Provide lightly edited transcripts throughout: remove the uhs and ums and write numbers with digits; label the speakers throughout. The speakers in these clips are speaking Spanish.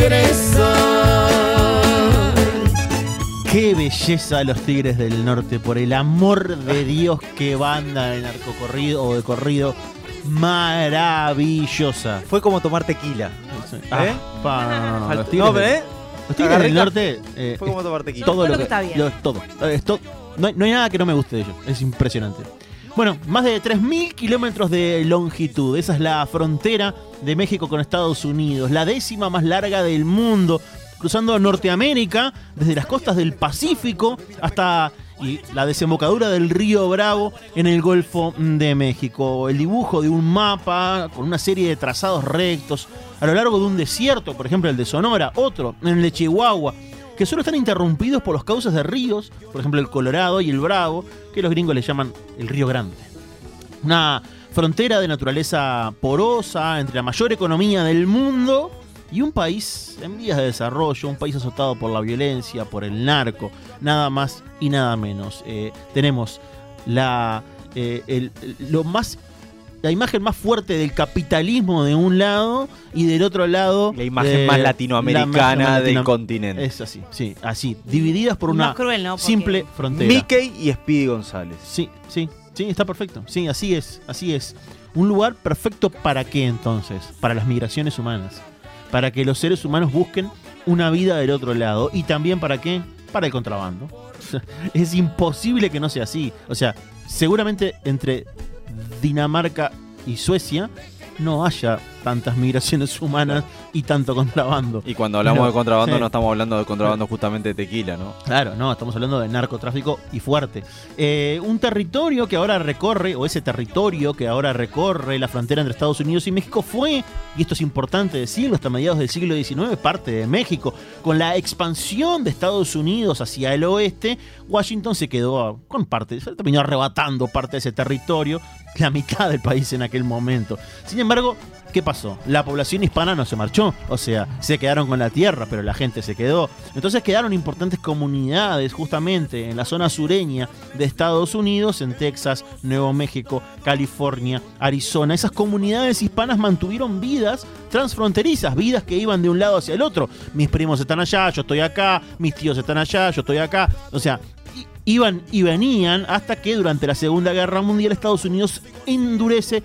Speaker 1: regresar.
Speaker 2: Qué belleza los Tigres del Norte, por el amor de Dios, qué banda de narcocorrido o de corrido maravillosa.
Speaker 3: Fue como tomar tequila.
Speaker 2: No, los
Speaker 3: No,
Speaker 2: Tigres del Norte
Speaker 3: Fue como tomar tequila.
Speaker 2: todo
Speaker 4: Todo
Speaker 2: lo
Speaker 4: lo
Speaker 2: que
Speaker 4: que está bien.
Speaker 2: no hay nada que no me guste de ellos, es impresionante. Bueno, más de 3.000 kilómetros de longitud, esa es la frontera de México con Estados Unidos, la 10ª más larga del mundo, cruzando Norteamérica desde las costas del Pacífico hasta la desembocadura del río Bravo en el Golfo de México. El dibujo de un mapa con una serie de trazados rectos a lo largo de un desierto, por ejemplo el de Sonora, otro en el de Chihuahua, que solo están interrumpidos por los cauces de ríos, por ejemplo el Colorado y el Bravo, que los gringos le llaman el Río Grande. Una frontera de naturaleza porosa entre la mayor economía del mundo y un país en vías de desarrollo, un país azotado por la violencia, por el narco, nada más y nada menos. Tenemos la imagen más fuerte del capitalismo de un lado y del otro lado
Speaker 3: la imagen más latinoamericana del continente.
Speaker 2: Es así, sí, así, divididas por una
Speaker 4: Más cruel, ¿no? Porque
Speaker 2: simple frontera.
Speaker 3: Mickey y Speedy González.
Speaker 2: Sí, está perfecto. Sí, así es. Un lugar perfecto ¿para qué entonces? Para las migraciones humanas. Para que los seres humanos busquen una vida del otro lado. ¿Y también para qué? Para el contrabando. Es imposible que no sea así. O sea, seguramente entre Dinamarca y Suecia no haya tantas migraciones humanas y tanto contrabando.
Speaker 3: Y cuando hablamos de contrabando no estamos hablando de contrabando justamente de tequila, ¿no?
Speaker 2: Claro, no, estamos hablando de narcotráfico y fuerte. Un territorio que ahora recorre, o ese territorio que ahora recorre la frontera entre Estados Unidos y México fue, y esto es importante decirlo, hasta mediados del siglo XIX, parte de México. Con la expansión de Estados Unidos hacia el oeste, Washington se quedó con parte, se terminó arrebatando parte de ese territorio, la mitad del país en aquel momento. Sin embargo, ¿qué pasó? La población hispana no se marchó, o sea, se quedaron con la tierra, pero la gente se quedó. Entonces quedaron importantes comunidades justamente en la zona sureña de Estados Unidos, en Texas, Nuevo México, California, Arizona. Esas comunidades hispanas mantuvieron vidas transfronterizas, vidas que iban de un lado hacia el otro. Mis primos están allá, yo estoy acá, mis tíos están allá, yo estoy acá. O sea, iban y venían hasta que durante la Segunda Guerra Mundial Estados Unidos endurece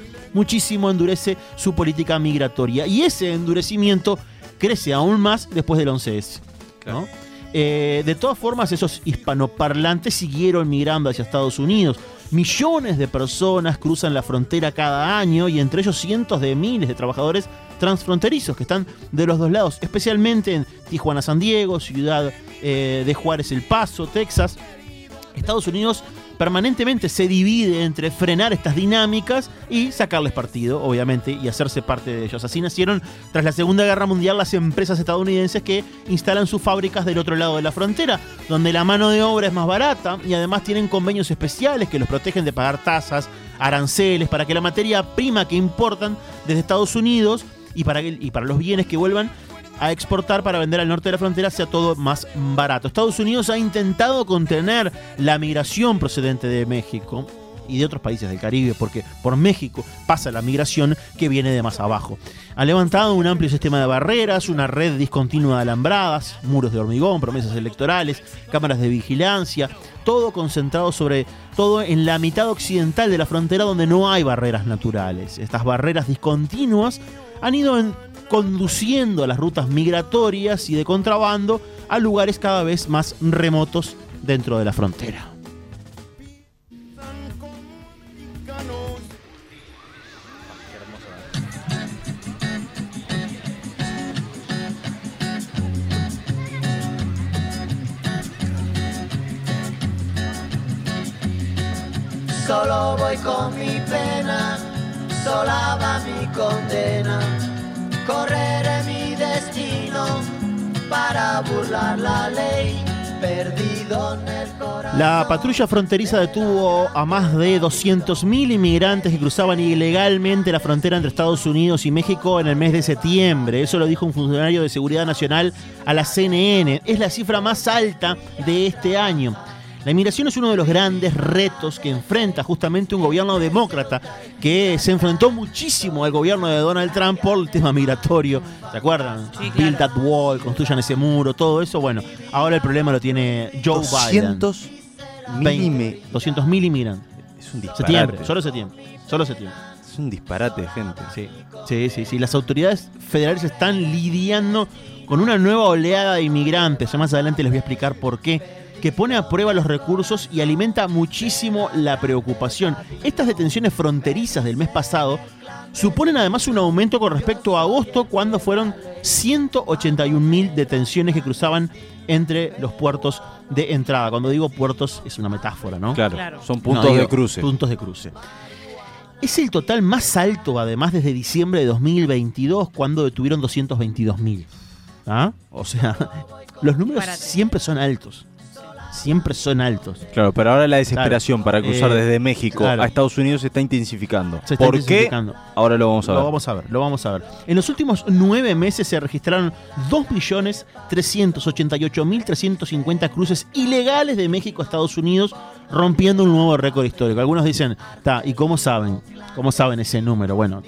Speaker 2: su política migratoria. Y ese endurecimiento crece aún más después del 11S, ¿no? De todas formas, esos hispanoparlantes siguieron migrando hacia Estados Unidos. Millones de personas cruzan la frontera cada año y entre ellos cientos de miles de trabajadores transfronterizos que están de los dos lados, especialmente en Tijuana, San Diego, Ciudad de Juárez, El Paso, Texas. Estados Unidos permanentemente se divide entre frenar estas dinámicas y sacarles partido, obviamente, y hacerse parte de ellos. Así nacieron, tras la Segunda Guerra Mundial, las empresas estadounidenses que instalan sus fábricas del otro lado de la frontera, donde la mano de obra es más barata y además tienen convenios especiales que los protegen de pagar tasas, aranceles, para que la materia prima que importan desde Estados Unidos y para los bienes que vuelvan a exportar para vender al norte de la frontera sea todo más barato. Estados Unidos ha intentado contener la migración procedente de México y de otros países del Caribe, porque por México pasa la migración que viene de más abajo. Ha levantado un amplio sistema de barreras, una red discontinua de alambradas, muros de hormigón, promesas electorales, cámaras de vigilancia, todo concentrado sobre todo en la mitad occidental de la frontera donde no hay barreras naturales. Estas barreras discontinuas han ido conduciendo a las rutas migratorias y de contrabando a lugares cada vez más remotos dentro de la frontera.
Speaker 1: Solo voy con mi pena, sola va mi condena. Correré mi destino para burlar la ley, perdido en el corazón.
Speaker 2: La patrulla fronteriza detuvo a más de 200.000 inmigrantes que cruzaban ilegalmente la frontera entre Estados Unidos y México en el mes de septiembre. Eso lo dijo un funcionario de Seguridad Nacional a la CNN. Es la cifra más alta de este año. La inmigración es uno de los grandes retos que enfrenta justamente un gobierno demócrata que se enfrentó muchísimo al gobierno de Donald Trump por el tema migratorio. ¿Se acuerdan?
Speaker 4: Sí,
Speaker 2: Build
Speaker 4: claro.
Speaker 2: that wall, construyan ese muro, todo eso. Bueno, ahora el problema lo tiene Joe Biden. 200.000 inmigrantes.
Speaker 3: Es un disparate.
Speaker 2: Septiembre, solo septiembre.
Speaker 3: Es un disparate de gente.
Speaker 2: Sí. Las autoridades federales están lidiando con una nueva oleada de inmigrantes. Ya más adelante les voy a explicar por qué. Que pone a prueba los recursos y alimenta muchísimo la preocupación. Estas detenciones fronterizas del mes pasado suponen además un aumento con respecto a agosto, cuando fueron 181.000 detenciones que cruzaban entre los puertos de entrada. Cuando digo puertos es una metáfora, ¿no?
Speaker 3: Claro. Son
Speaker 2: No,
Speaker 3: puntos
Speaker 2: digo,
Speaker 3: de cruce.
Speaker 2: Puntos de cruce. Es el total más alto, además, desde diciembre de 2022, cuando detuvieron 222.000. ¿Ah? O sea, los números
Speaker 4: Disparate.
Speaker 2: siempre son altos. Siempre son altos.
Speaker 3: Claro, pero ahora la desesperación para cruzar desde México
Speaker 2: claro.
Speaker 3: a Estados Unidos se está intensificando.
Speaker 2: Se está
Speaker 3: ¿Por
Speaker 2: intensificando.
Speaker 3: qué? Ahora lo vamos a ver.
Speaker 2: Lo vamos a ver. En los últimos 9 meses se registraron 2.388.350 cruces ilegales de México a Estados Unidos, rompiendo un nuevo récord histórico. Algunos dicen, ¿y cómo saben? ¿Cómo saben ese número? Bueno,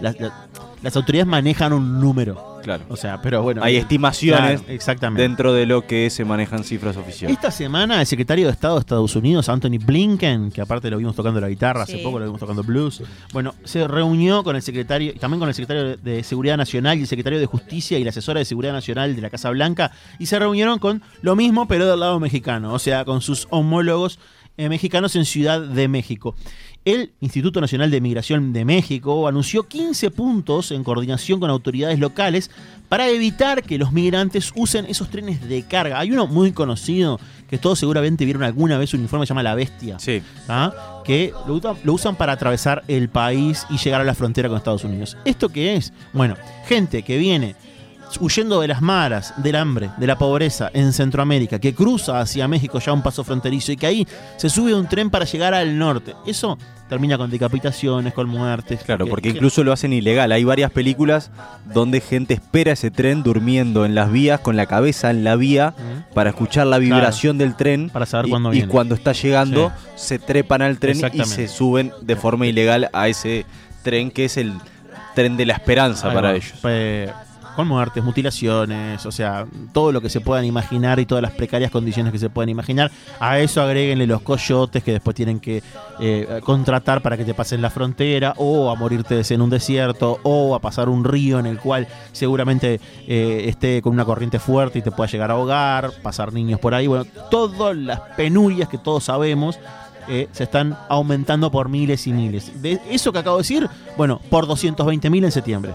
Speaker 2: las autoridades manejan un número.
Speaker 3: Claro.
Speaker 2: O sea, pero bueno.
Speaker 3: Hay estimaciones
Speaker 2: Claro, exactamente.
Speaker 3: dentro de lo que se manejan cifras oficiales.
Speaker 2: Esta semana el secretario de Estado de Estados Unidos, Anthony Blinken, que aparte lo vimos tocando la guitarra, hace
Speaker 4: Sí.
Speaker 2: poco lo vimos tocando blues, bueno, se reunió con el secretario, también con el secretario de Seguridad Nacional y el secretario de Justicia y la asesora de Seguridad Nacional de la Casa Blanca, y se reunieron con lo mismo, pero del lado mexicano, o sea, con sus homólogos mexicanos en Ciudad de México. El Instituto Nacional de Migración de México anunció 15 puntos en coordinación con autoridades locales para evitar que los migrantes usen esos trenes de carga. Hay uno muy conocido que todos seguramente vieron alguna vez, un informe, se llama La Bestia,
Speaker 3: Sí.
Speaker 2: que lo usan para atravesar el país y llegar a la frontera con Estados Unidos. ¿Esto qué es? Bueno, gente que viene huyendo de las maras, del hambre, de la pobreza en Centroamérica, que cruza hacia México ya un paso fronterizo y que ahí se sube a un tren para llegar al norte. Eso termina con decapitaciones, con muertes.
Speaker 3: Claro, porque incluso lo hacen ilegal. Hay varias películas donde gente espera ese tren durmiendo en las vías, con la cabeza en la vía, para escuchar la vibración del tren.
Speaker 2: Para saber cuándo
Speaker 3: y
Speaker 2: viene.
Speaker 3: cuando está llegando, se trepan al tren y
Speaker 2: Exactamente.
Speaker 3: se suben de forma ilegal a ese tren que es el tren de la esperanza
Speaker 2: Ahí
Speaker 3: para
Speaker 2: va.
Speaker 3: ellos.
Speaker 2: Con muertes, mutilaciones, o sea, todo lo que se puedan imaginar y todas las precarias condiciones que se puedan imaginar. A eso agréguenle los coyotes que después tienen que contratar para que te pasen la frontera, o a morirte en un desierto, o a pasar un río en el cual seguramente esté con una corriente fuerte y te pueda llegar a ahogar, pasar niños por ahí. Bueno, todas las penurias que todos sabemos se están aumentando por miles y miles. De eso que acabo de decir, bueno, por 220.000 en septiembre.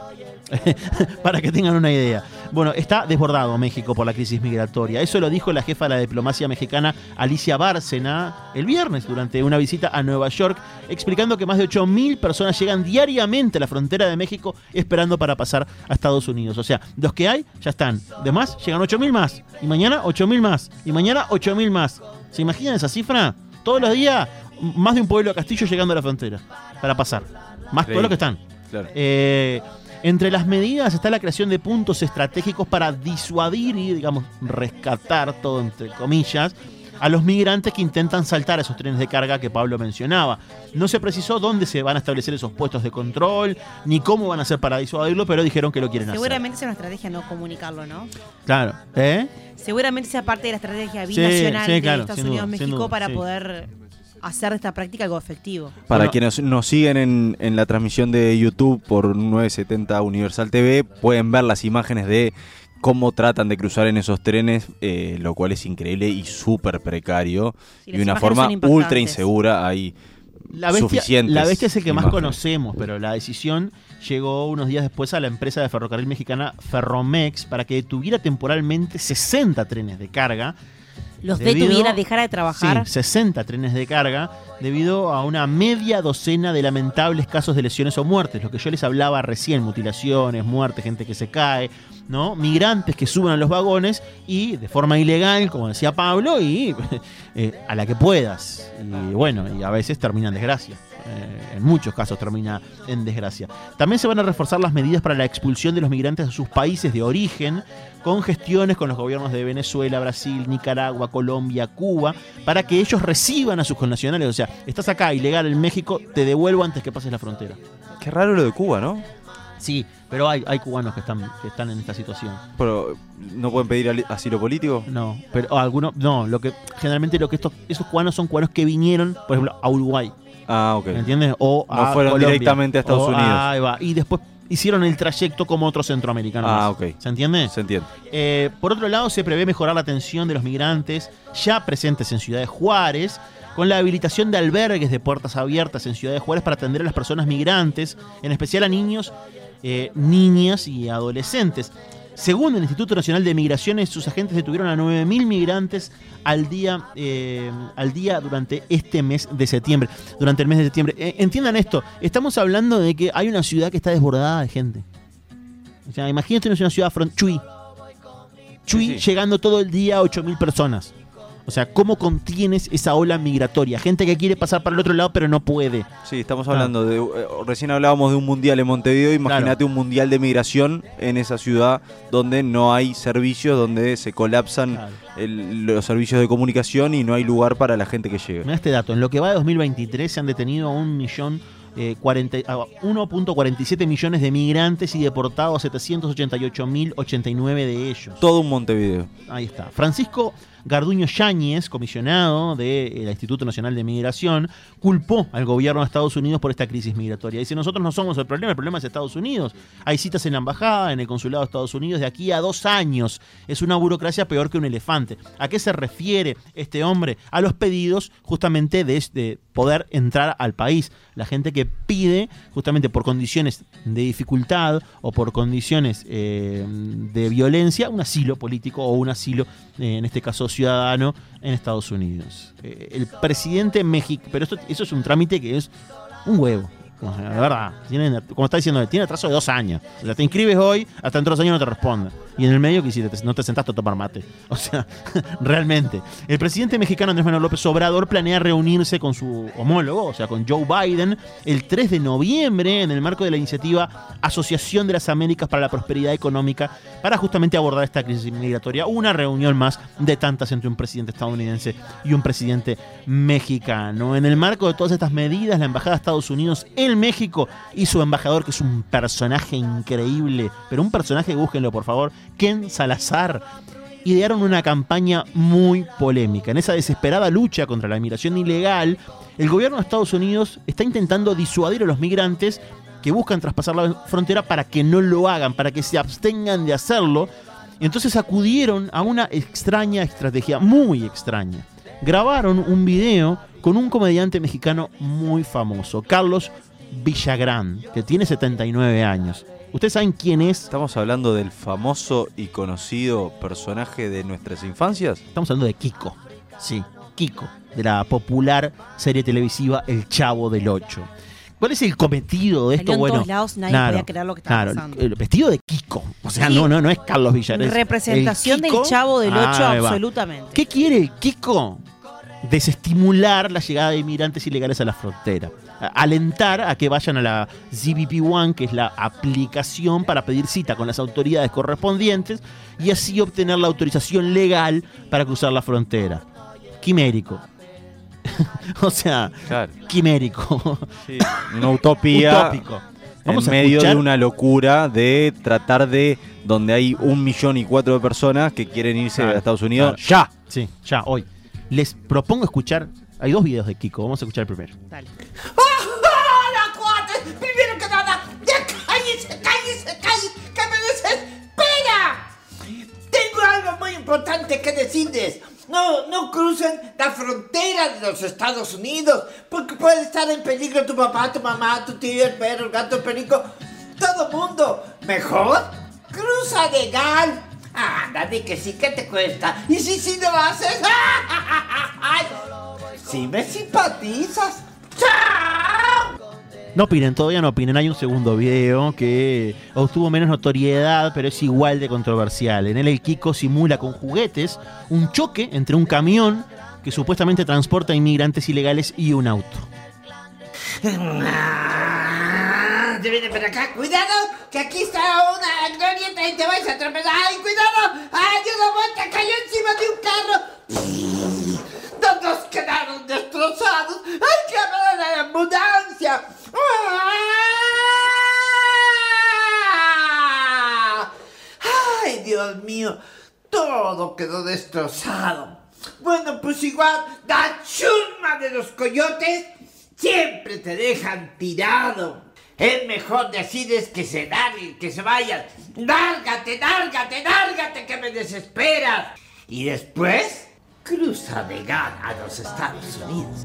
Speaker 2: Para que tengan una idea. Bueno, está desbordado México por la crisis migratoria. Eso lo dijo la jefa de la diplomacia mexicana, Alicia Bárcena, el viernes durante una visita a Nueva York, explicando que más de 8.000 personas llegan diariamente a la frontera de México esperando para pasar a Estados Unidos. O sea, los que hay ya están. De más, llegan 8.000 más. Y mañana 8.000 más. Y mañana 8.000 más. ¿Se imaginan esa cifra? Todos los días, más de un pueblo a Castillo llegando a la frontera para pasar. Más todos los que están.
Speaker 3: Claro.
Speaker 2: Entre las medidas está la creación de puntos estratégicos para disuadir y, digamos, rescatar, todo entre comillas, a los migrantes que intentan saltar a esos trenes de carga que Pablo mencionaba. No se precisó dónde se van a establecer esos puestos de control, ni cómo van a hacer para disuadirlo, pero dijeron que lo quieren
Speaker 4: Seguramente es una estrategia no comunicarlo, ¿no?
Speaker 2: hacer. Claro.
Speaker 4: Seguramente sea parte de la estrategia
Speaker 2: Sí,
Speaker 4: binacional
Speaker 2: sí,
Speaker 4: de
Speaker 2: claro,
Speaker 4: Estados
Speaker 2: sin duda,
Speaker 4: Unidos
Speaker 2: sin
Speaker 4: México
Speaker 2: duda,
Speaker 4: para
Speaker 2: sí.
Speaker 4: poder hacer de esta práctica algo efectivo.
Speaker 3: Para
Speaker 2: Bueno.
Speaker 3: quienes nos siguen en la transmisión de YouTube por 970 Universal TV, pueden ver las imágenes de cómo tratan de cruzar en esos trenes, lo cual es increíble y súper precario.
Speaker 4: Sí,
Speaker 3: Y
Speaker 4: las
Speaker 3: de una
Speaker 4: imágenes
Speaker 3: forma
Speaker 4: son impactantes.
Speaker 3: ultra insegura. Hay suficientes
Speaker 2: La Bestia es el que más
Speaker 3: imágenes.
Speaker 2: conocemos, pero la decisión llegó unos días después a la empresa de ferrocarril mexicana Ferromex para que detuviera temporalmente 60 trenes de carga.
Speaker 4: Los
Speaker 2: Debido-
Speaker 4: detuviera, dejara de trabajar.
Speaker 2: Sí, 60 trenes de carga debido a una media docena de lamentables casos de lesiones o muertes, lo que yo les hablaba recién, mutilaciones, muertes, gente que se cae, ¿no? Migrantes que suben a los vagones y de forma ilegal, como decía Pablo, y a la que puedas. Y bueno, y a veces termina en desgracia. En muchos casos termina en desgracia. También se van a reforzar las medidas para la expulsión de los migrantes a sus países de origen, con gestiones con los gobiernos de Venezuela, Brasil, Nicaragua, Colombia, Cuba, para que ellos reciban a sus connacionales. O sea, estás acá ilegal en México, te devuelvo antes que pases la frontera.
Speaker 3: Qué raro lo de Cuba, ¿no?
Speaker 2: Sí, pero hay cubanos que están en esta situación.
Speaker 3: Pero ¿no pueden pedir asilo político?
Speaker 2: No, pero algunos, no, generalmente esos cubanos son cubanos que vinieron, por ejemplo, a Uruguay.
Speaker 3: Ah, ok.
Speaker 2: ¿Me entiendes? O
Speaker 3: no
Speaker 2: a
Speaker 3: fueron
Speaker 2: Colombia,
Speaker 3: directamente a Estados Unidos.
Speaker 2: Ahí va. Y después hicieron el trayecto como otros centroamericanos.
Speaker 3: Ah, ok.
Speaker 2: ¿Se entiende?
Speaker 3: Se entiende.
Speaker 2: Por otro lado, se prevé mejorar la atención de los migrantes ya presentes en Ciudad de Juárez, con la habilitación de albergues de puertas abiertas en Ciudad de Juárez para atender a las personas migrantes, en especial a niños, niñas y adolescentes. Según el Instituto Nacional de Migraciones, sus agentes detuvieron a 9.000 migrantes al día durante este mes de septiembre. Durante el mes de septiembre. Entiendan esto, estamos hablando de que hay una ciudad que está desbordada de gente. O sea, imagínate una ciudad Chuy,
Speaker 3: Sí.
Speaker 2: llegando todo el día a 8.000 personas. O sea, ¿cómo contienes esa ola migratoria? Gente que quiere pasar para el otro lado pero no puede.
Speaker 3: Sí, estamos hablando de... recién hablábamos de un mundial en Montevideo. Imagínate un mundial de migración en esa ciudad donde no hay servicios, donde se colapsan los servicios de comunicación y no hay lugar para la gente que llega.
Speaker 2: Mira este dato. En lo que va de 2023 se han detenido a 1.47 millones de migrantes y deportados a 788.089 de ellos.
Speaker 3: Todo un Montevideo.
Speaker 2: Ahí está. Francisco Garduño Yáñez, comisionado del Instituto Nacional de Migración, culpó al gobierno de Estados Unidos por esta crisis migratoria. Dice, nosotros no somos el problema es Estados Unidos. Hay citas en la embajada, en el consulado de Estados Unidos de aquí a 2 años. Es una burocracia peor que un elefante. ¿A qué se refiere este hombre? A los pedidos justamente de poder entrar al país. La gente que pide justamente por condiciones de dificultad o por condiciones de violencia un asilo político o un asilo, en este caso ciudadano, en Estados Unidos. El presidente México, pero eso es un trámite que es un huevo. La verdad, como está diciendo, tiene atraso de 2 años. O sea, te inscribes hoy, hasta dentro de 2 años no te responden. Y en el medio, que hiciste? No te sentaste a tomar mate. O sea, realmente. El presidente mexicano Andrés Manuel López Obrador planea reunirse con su homólogo, o sea, con Joe Biden, el 3 de noviembre en el marco de la iniciativa Asociación de las Américas para la Prosperidad Económica, para justamente abordar esta crisis migratoria. Una reunión más de tantas entre un presidente estadounidense y un presidente mexicano. En el marco de todas estas medidas, la Embajada de Estados Unidos en México y su embajador, que es un personaje increíble, pero un personaje, búsquenlo por favor, Ken Salazar, idearon una campaña muy polémica. En esa desesperada lucha contra la inmigración ilegal, el gobierno de Estados Unidos está intentando disuadir a los migrantes que buscan traspasar la frontera para que no lo hagan, para que se abstengan de hacerlo. Y entonces acudieron a una extraña estrategia, muy extraña. Grabaron un video con un comediante mexicano muy famoso, Carlos Villagrán, que tiene 79 años. ¿Ustedes saben quién es?
Speaker 3: ¿Estamos hablando del famoso y conocido personaje de nuestras infancias?
Speaker 2: Estamos hablando de Kiko. Sí, Kiko, de la popular serie televisiva El Chavo del Ocho. ¿Cuál es el cometido de esto?
Speaker 4: Salió en
Speaker 2: Bueno,
Speaker 4: todos lados, nadie podía creer lo que estaba pasando.
Speaker 2: El vestido de Kiko. O sea,
Speaker 4: Sí.
Speaker 2: no es Carlos Villagrán.
Speaker 4: Representación del Chavo del Ocho, absolutamente.
Speaker 2: ¿Qué quiere el Kiko? Desestimular la llegada de inmigrantes ilegales a la frontera. Alentar a que vayan a la ZBP One, que es la aplicación para pedir cita con las autoridades correspondientes y así obtener la autorización legal para cruzar la frontera. Quimérico. O sea,
Speaker 3: Claro.
Speaker 2: quimérico.
Speaker 3: Sí, una utopía.
Speaker 2: Utópico.
Speaker 3: En medio de una locura de tratar de donde hay 1,4 millones de personas que quieren irse a Estados Unidos.
Speaker 2: Claro.
Speaker 3: ¡Ya!
Speaker 2: Sí, ya, hoy. Les propongo escuchar. Hay 2 videos de Kiko. Vamos a escuchar el primero.
Speaker 4: Dale.
Speaker 5: ¡Hola, cuates! Primero que nada, ya cállese, que me desespera. Tengo algo muy importante que decirles. No crucen la frontera de los Estados Unidos, porque puede estar en peligro tu papá, tu mamá, tu tío, el perro, el gato, el perico, todo mundo. Mejor, cruza legal. Ándale, que sí, que te cuesta. Y si lo haces, ¡ay! Si me simpatizas. ¡Chao!
Speaker 2: No opinen, todavía no opinen. Hay un segundo video que obtuvo menos notoriedad, pero es igual de controversial. En él el Kiko simula con juguetes un choque entre un camión que supuestamente transporta inmigrantes ilegales y un auto.
Speaker 5: Te viene para acá, cuidado, que aquí está una glorieta y te vais a tropezar. ¡Ay, cuidado! ¡Ay, una vuelta cayó encima de un carro! ¡Todos quedaron destrozados! ¡Hay que llamar a la ambulancia! ¡Ay, Dios mío! Todo quedó destrozado. Bueno, pues igual, la chusma de los coyotes siempre te dejan tirado. Es mejor decirles que se larguen, que se vayan. ¡Lárgate, lárgate, lárgate, que me desesperas! Y después, cruza de gana a los Estados Unidos.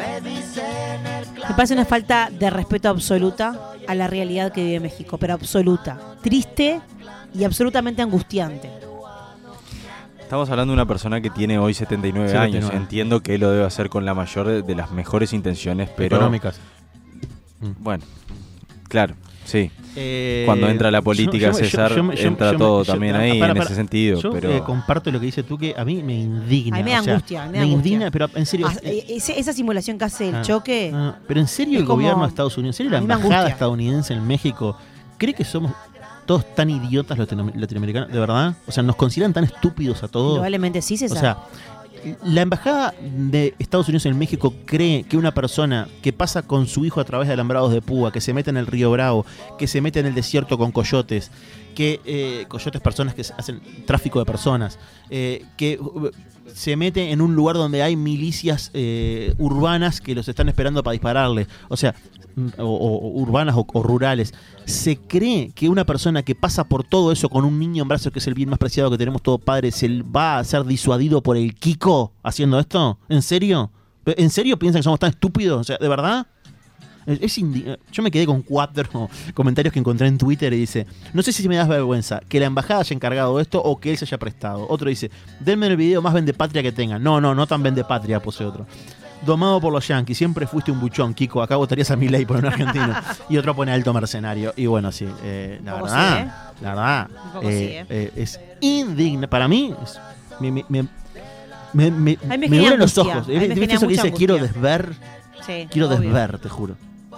Speaker 4: Me parece una falta de respeto absoluta a la realidad que vive México, pero absoluta. Triste y absolutamente angustiante.
Speaker 3: Estamos hablando de una persona que tiene hoy 79 años. Entiendo que lo debe hacer con la mayor de las mejores intenciones, pero...
Speaker 2: económicas.
Speaker 3: Bueno, claro, sí. Cuando entra la política, César, entra todo también ahí, en ese sentido.
Speaker 2: Yo
Speaker 3: pero
Speaker 2: comparto lo que dices tú, que a mí me indigna.
Speaker 4: A mí me angustia,
Speaker 2: me indigna, pero en serio...
Speaker 4: esa simulación que hace el choque...
Speaker 2: pero en serio el gobierno de Estados Unidos, en serio la embajada estadounidense en México, ¿cree que somos todos tan idiotas los latinoamericanos? ¿De verdad? O sea, ¿nos consideran tan estúpidos a todos?
Speaker 4: Probablemente sí, César.
Speaker 2: O sea, la embajada de Estados Unidos en México cree que una persona que pasa con su hijo a través de alambrados de púa, que se mete en el río Bravo, que se mete en el desierto con coyotes, que coyotes, personas que hacen tráfico de personas, que se mete en un lugar donde hay milicias urbanas que los están esperando para dispararle, o sea, o urbanas o rurales, se cree que una persona que pasa por todo eso con un niño en brazos, que es el bien más preciado que tenemos todo padre, se va a ser disuadido por el Kiko haciendo esto? ¿En serio? ¿En serio piensan que somos tan estúpidos? O sea, ¿de verdad? Yo me quedé con 4 comentarios que encontré en Twitter y dice: no sé si me das vergüenza que la embajada haya encargado esto o que él se haya prestado. Otro dice: denme el video más vendepatria que tengan. No tan vendepatria, puse otro. Domado por los yanquis, siempre fuiste un buchón, Kiko, acá votarías a Milei por un argentino. Y otro pone alto mercenario. Y bueno, sí, la verdad, es indigna. Para mí, me duelen los ojos. ¿Viste eso que dice? Quiero desver, te juro.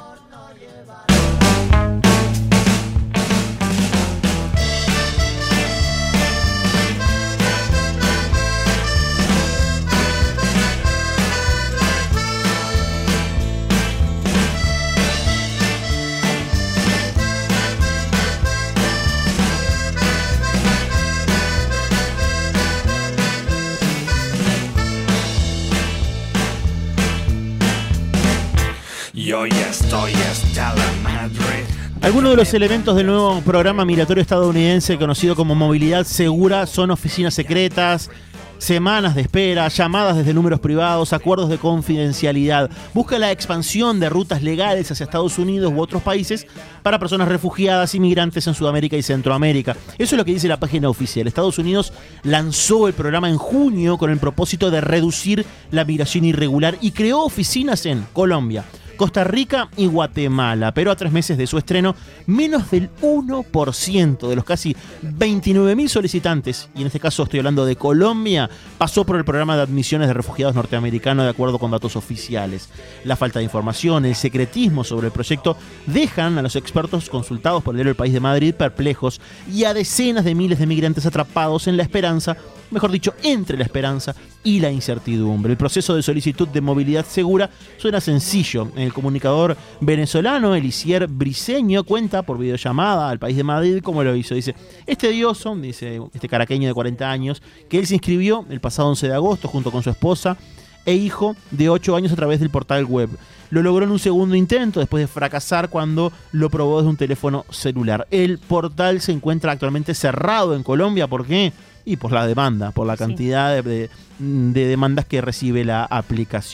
Speaker 6: Yo ya estoy hasta la madre.
Speaker 2: Algunos de los elementos del nuevo programa migratorio estadounidense conocido como Movilidad Segura son oficinas secretas, semanas de espera, llamadas desde números privados, acuerdos de confidencialidad. Busca la expansión de rutas legales hacia Estados Unidos u otros países para personas refugiadas y migrantes en Sudamérica y Centroamérica. Eso es lo que dice la página oficial. Estados Unidos lanzó el programa en junio con el propósito de reducir la migración irregular y creó oficinas en Colombia, Costa Rica y Guatemala, pero a 3 meses de su estreno, menos del 1% de los casi 29.000 solicitantes, y en este caso estoy hablando de Colombia, pasó por el programa de admisiones de refugiados norteamericanos de acuerdo con datos oficiales. La falta de información, el secretismo sobre el proyecto dejan a los expertos consultados por el diario El País de Madrid perplejos y a decenas de miles de migrantes atrapados en la esperanza, mejor dicho, entre la esperanza y la incertidumbre. El proceso de solicitud de movilidad segura suena sencillo. El comunicador venezolano Elisier Briceño cuenta por videollamada al País de Madrid cómo lo hizo. Dice: es tedioso, dice este caraqueño de 40 años, que él se inscribió el pasado 11 de agosto junto con su esposa e hijo de 8 años a través del portal web. Lo logró en un segundo intento después de fracasar cuando lo probó desde un teléfono celular. El portal se encuentra actualmente cerrado en Colombia. ¿Por qué? Y por la demanda, por la cantidad de demandas que recibe la aplicación.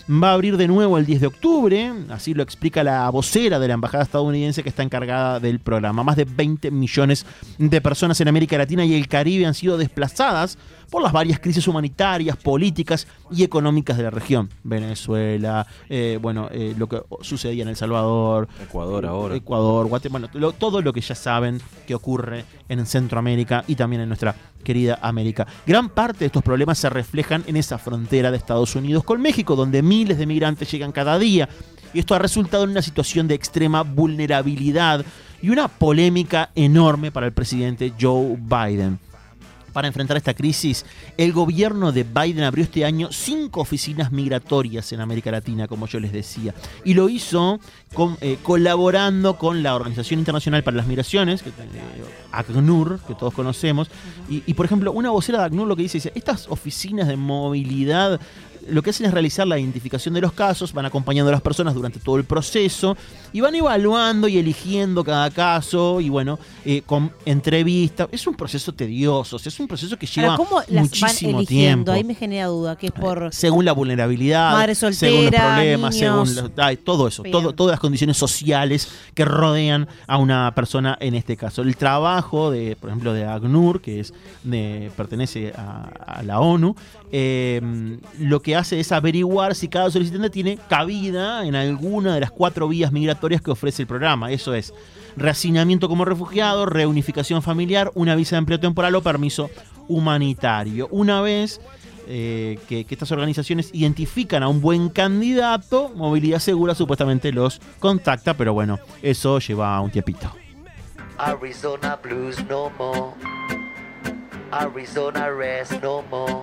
Speaker 2: va a abrir de nuevo el 10 de octubre, así lo explica la vocera de la embajada estadounidense que está encargada del programa. Más de 20 millones de personas en América Latina y el Caribe han sido desplazadas por las varias crisis humanitarias, políticas y económicas de la región. Venezuela, lo que sucedía en El Salvador, Ecuador, Guatemala, todo lo que ya saben que ocurre en Centroamérica y también en nuestra querida América. Gran parte de estos problemas se reflejan en esa frontera de Estados Unidos con México, donde miles de migrantes llegan cada día. Y esto ha resultado en una situación de extrema vulnerabilidad y una polémica enorme para el presidente Joe Biden. Para enfrentar esta crisis, el gobierno de Biden abrió este año 5 oficinas migratorias en América Latina, como yo les decía. Y lo hizo colaborando con la Organización Internacional para las Migraciones, ACNUR, que todos conocemos. Y, por ejemplo, una vocera de ACNUR lo que dice, estas oficinas de movilidad lo que hacen es realizar la identificación de los casos, van acompañando a las personas durante todo el proceso y van evaluando y eligiendo cada caso y con entrevistas. Es un proceso tedioso, es un proceso que lleva muchísimo
Speaker 4: van
Speaker 2: tiempo.
Speaker 4: Ahí me genera duda, que es por...
Speaker 2: Según la vulnerabilidad,
Speaker 4: madre soltera,
Speaker 2: según los problemas,
Speaker 4: niños.
Speaker 2: Todo eso, todas las condiciones sociales que rodean a una persona en este caso. El trabajo, por ejemplo, de ACNUR, que pertenece a la ONU, lo que hace es averiguar si cada solicitante tiene cabida en alguna de las 4 vías migratorias que ofrece el programa. Eso es rehacinamiento como refugiado, reunificación familiar, una visa de empleo temporal o permiso humanitario. Una vez que estas organizaciones identifican a un buen candidato, Movilidad Segura supuestamente los contacta, pero bueno, eso lleva un tiempito.
Speaker 1: Arizona blues no more. Arizona rest no more.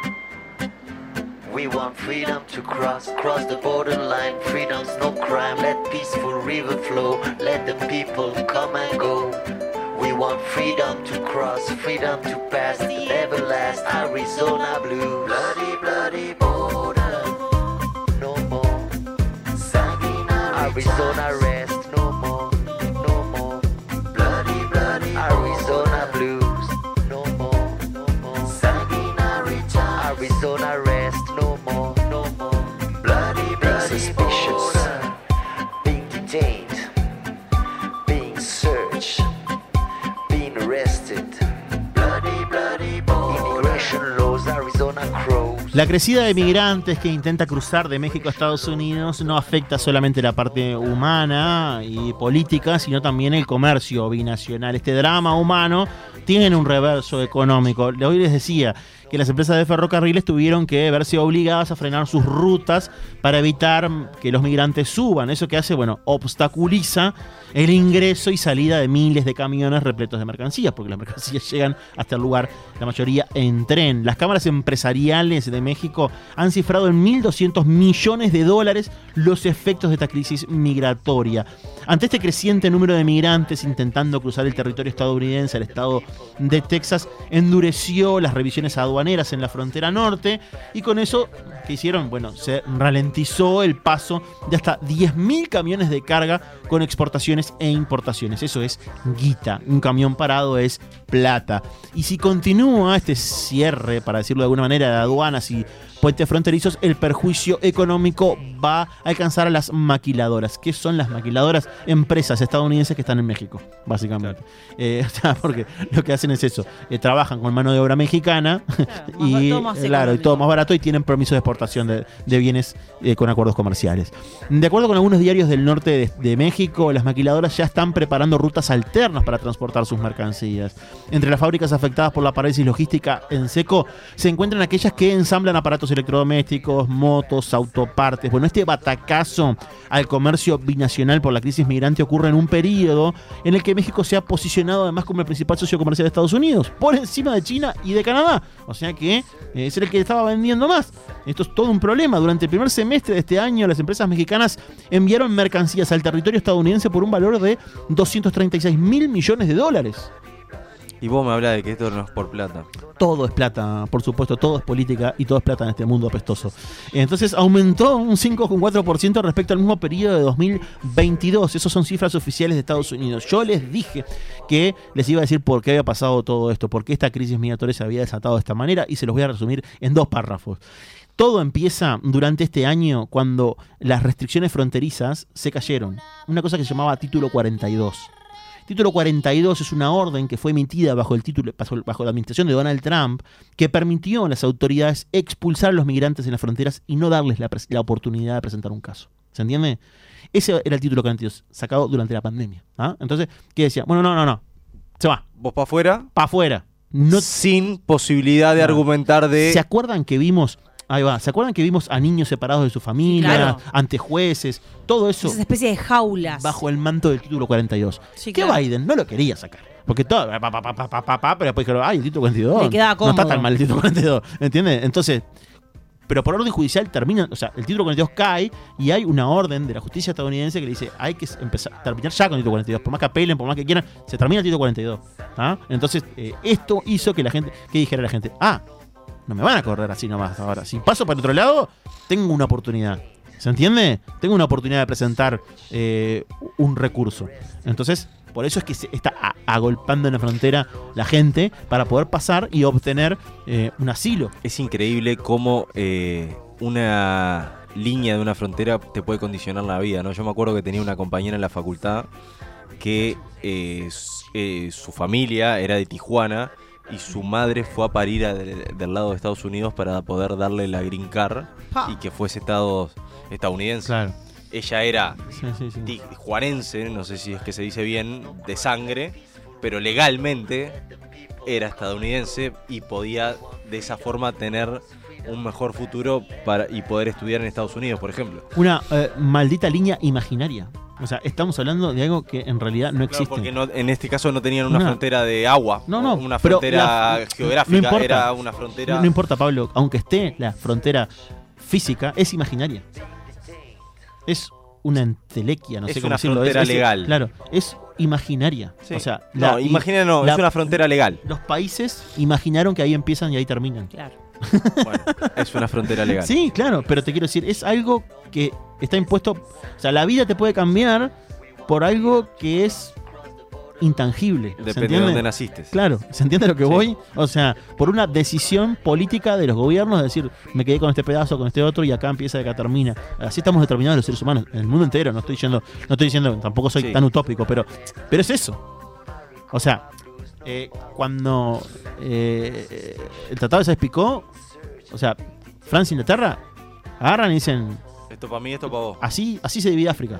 Speaker 1: We want freedom to cross the borderline. Freedom's no crime, let peaceful river flow. Let the people come and go. We want freedom to cross, freedom to pass, never last. Arizona blue. Bloody, bloody border, no more. Sanguinary Arizona rest, no more, no more. Bloody, bloody Arizona blues, no more, no more. Sanguinary time, Arizona rest, no more, no more. Bloody, bloody suspicious, being detained, being searched, being arrested. Bloody, bloody border. Immigration laws, Arizona crows.
Speaker 2: La crecida de migrantes que intenta cruzar de México a Estados Unidos no afecta solamente la parte humana y política, sino también el comercio binacional. Este drama humano tiene un reverso económico. Hoy les decía que las empresas de ferrocarriles tuvieron que verse obligadas a frenar sus rutas para evitar que los migrantes suban. Eso que hace, obstaculiza el ingreso y salida de miles de camiones repletos de mercancías, porque las mercancías llegan hasta el lugar, la mayoría en tren. Las cámaras empresariales de México han cifrado en $1.200 millones los efectos de esta crisis migratoria. Ante este creciente número de migrantes intentando cruzar el territorio estadounidense, el estado de Texas endureció las revisiones aduaneras en la frontera norte y con eso, ¿qué hicieron? Se ralentizó el paso de hasta 10.000 camiones de carga con exportaciones e importaciones. Eso es guita. Un camión parado es plata. Y si continúa este cierre, para decirlo de alguna manera, de aduanas y puentes fronterizos, el perjuicio económico va a alcanzar a las maquiladoras. ¿Qué son las maquiladoras? Empresas estadounidenses que están en México, básicamente. Claro. Porque lo que hacen es eso. Trabajan con mano de obra mexicana y todo más barato y tienen permiso de exportación de bienes con acuerdos comerciales. De acuerdo con algunos diarios del norte de México, las maquiladoras ya están preparando rutas alternas para transportar sus mercancías. Entre las fábricas afectadas por la parálisis logística en seco se encuentran aquellas que ensamblan aparatos electrodomésticos, motos, autopartes. Este batacazo al comercio binacional por la crisis migrante ocurre en un periodo en el que México se ha posicionado además como el principal socio comercial de Estados Unidos, por encima de China y de Canadá. O sea que es el que estaba vendiendo más. Esto es todo un problema. Durante el primer semestre de este año, las empresas mexicanas enviaron mercancías al territorio estadounidense por un valor de $236.000 millones.
Speaker 3: Y vos me hablas de que esto no es por plata.
Speaker 2: Todo es plata, por supuesto, todo es política y todo es plata en este mundo apestoso. Entonces aumentó un 5,4% respecto al mismo periodo de 2022. Esas son cifras oficiales de Estados Unidos. Yo les dije que les iba a decir por qué había pasado todo esto, por qué esta crisis migratoria se había desatado de esta manera, y se los voy a resumir en 2 párrafos. Todo empieza durante este año cuando las restricciones fronterizas se cayeron. Una cosa que se llamaba Título 42. Título 42 es una orden que fue emitida bajo la administración de Donald Trump, que permitió a las autoridades expulsar a los migrantes en las fronteras y no darles la oportunidad de presentar un caso. ¿Se entiende? Ese era el título 42, sacado durante la pandemia. ¿Ah? Entonces, ¿qué decía? Bueno, no. Se va.
Speaker 3: ¿Vos para afuera?
Speaker 2: Para afuera. No,
Speaker 3: sin posibilidad de argumentar de...
Speaker 2: ¿Se acuerdan que vimos... Ahí va. ¿Se acuerdan que vimos a niños separados de su familia,
Speaker 4: Claro.
Speaker 2: ante jueces? Todo eso
Speaker 4: Esa especie de jaulas.
Speaker 2: bajo el manto del título 42.
Speaker 4: Sí,
Speaker 2: que
Speaker 4: claro.
Speaker 2: Biden no lo quería sacar. Porque todo, pero después dijeron, ay, el título 42.
Speaker 4: Le quedaba
Speaker 2: No
Speaker 4: cómodo.
Speaker 2: está tan mal el título 42. ¿Entiendes? Entonces, pero por orden judicial termina, o sea, el título 42 cae y hay una orden de la justicia estadounidense que le dice, hay que terminar ya con el título 42. Por más que apelen, por más que quieran, se termina el título 42. ¿Ah? Entonces, esto hizo que la gente, que dijera la gente, no me van a correr así nomás ahora. Si paso para el otro lado, tengo una oportunidad. ¿Se entiende? Tengo una oportunidad de presentar un recurso. Entonces, por eso es que se está agolpando en la frontera la gente para poder pasar y obtener un asilo.
Speaker 3: Es increíble cómo una línea de una frontera te puede condicionar la vida, ¿no? Yo me acuerdo que tenía una compañera en la facultad que su familia era de Tijuana y su madre fue a parir del lado de Estados Unidos para poder darle la green card y que fuese estadounidense.
Speaker 2: Claro.
Speaker 3: Ella era
Speaker 2: Sí.
Speaker 3: tijuanense, no sé si es que se dice bien, de sangre, pero legalmente era estadounidense y podía de esa forma tener un mejor futuro y poder estudiar en Estados Unidos, por ejemplo.
Speaker 2: Una maldita línea imaginaria. O sea, estamos hablando de algo que en realidad no existe.
Speaker 3: Claro, porque en este caso no tenían una
Speaker 2: No.
Speaker 3: frontera de agua,
Speaker 2: No,
Speaker 3: una
Speaker 2: pero
Speaker 3: frontera geográfica,
Speaker 2: no importa.
Speaker 3: era una frontera...
Speaker 2: No importa, Pablo, aunque esté la frontera física, es imaginaria. Es una entelequia, no
Speaker 3: Es
Speaker 2: sé cómo
Speaker 3: una
Speaker 2: decirlo.
Speaker 3: frontera legal.
Speaker 2: Claro, es imaginaria.
Speaker 3: Sí.
Speaker 2: O sea,
Speaker 3: imagina no, es una frontera legal.
Speaker 2: Los países imaginaron que ahí empiezan y ahí terminan.
Speaker 4: Claro.
Speaker 3: Bueno, es una frontera legal.
Speaker 2: Sí, claro, pero te quiero decir, es algo que está impuesto. O sea, la vida te puede cambiar por algo que es intangible. ¿se
Speaker 3: Depende de
Speaker 2: entiende?
Speaker 3: dónde naciste.
Speaker 2: Claro, ¿se entiende a lo que
Speaker 3: Sí.
Speaker 2: voy? O sea, por una decisión política de los gobiernos, de decir, me quedé con este pedazo, con este otro, y acá empieza y acá termina. Así estamos determinados los seres humanos, en el mundo entero. No estoy diciendo, tampoco soy
Speaker 3: Sí.
Speaker 2: tan utópico, pero es eso. O sea, cuando el Tratado de Sykes-Picot, o sea, Francia e Inglaterra agarran y dicen,
Speaker 3: Esto para mí, esto para vos.
Speaker 2: así se divide África.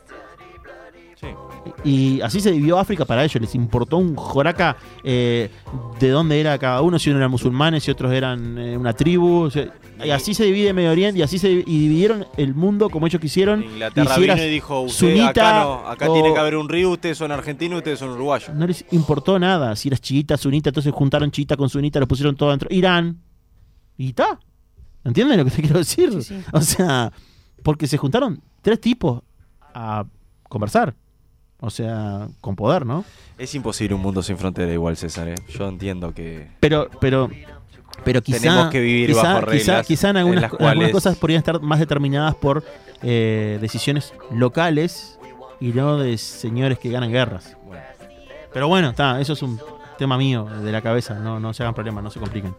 Speaker 3: Sí.
Speaker 2: Y así se dividió África para ellos. Les importó un joraca de dónde era cada uno, si uno eran musulmanes, si otros eran una tribu. O sea, y así se divide Medio Oriente y dividieron el mundo como ellos quisieron.
Speaker 3: Inglaterra
Speaker 2: si eras
Speaker 3: vino y dijo, usted,
Speaker 2: sunita
Speaker 3: acá
Speaker 2: o-
Speaker 3: tiene que haber un río, ustedes son argentinos, ustedes son uruguayos.
Speaker 2: No les importó nada. Si eras chiita, sunita, entonces juntaron chiita con sunita, los pusieron todo dentro. Irán. Y está. ¿Entienden lo que te quiero decir?
Speaker 4: Sí, sí.
Speaker 2: O sea, porque se juntaron 3 tipos a conversar. O sea, con poder, ¿no?
Speaker 3: Es imposible un mundo sin frontera igual, César, ¿eh? Yo entiendo que...
Speaker 2: Pero quizá,
Speaker 3: Tenemos que vivir bajo reglas
Speaker 2: quizá en
Speaker 3: en
Speaker 2: algunas,
Speaker 3: las
Speaker 2: algunas
Speaker 3: cuales-
Speaker 2: cosas podrían estar más determinadas por decisiones locales y no de señores que ganan guerras.
Speaker 3: Bueno,
Speaker 2: Pero bueno, está, eso es un tema mío de la cabeza, no se hagan problemas, no se compliquen.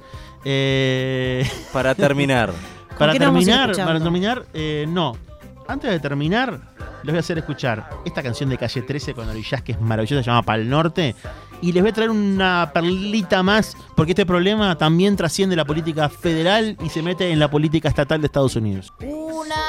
Speaker 3: para terminar,
Speaker 2: Para
Speaker 4: qué nos vamos a ir
Speaker 2: terminar,
Speaker 4: escuchando?
Speaker 2: no. Antes de terminar, les voy a hacer escuchar esta canción de Calle 13 con Orillás, que es maravillosa, se llama Pal Norte. Y les voy a traer una perlita más, porque este problema también trasciende la política federal y se mete en la política estatal de Estados Unidos.
Speaker 7: Una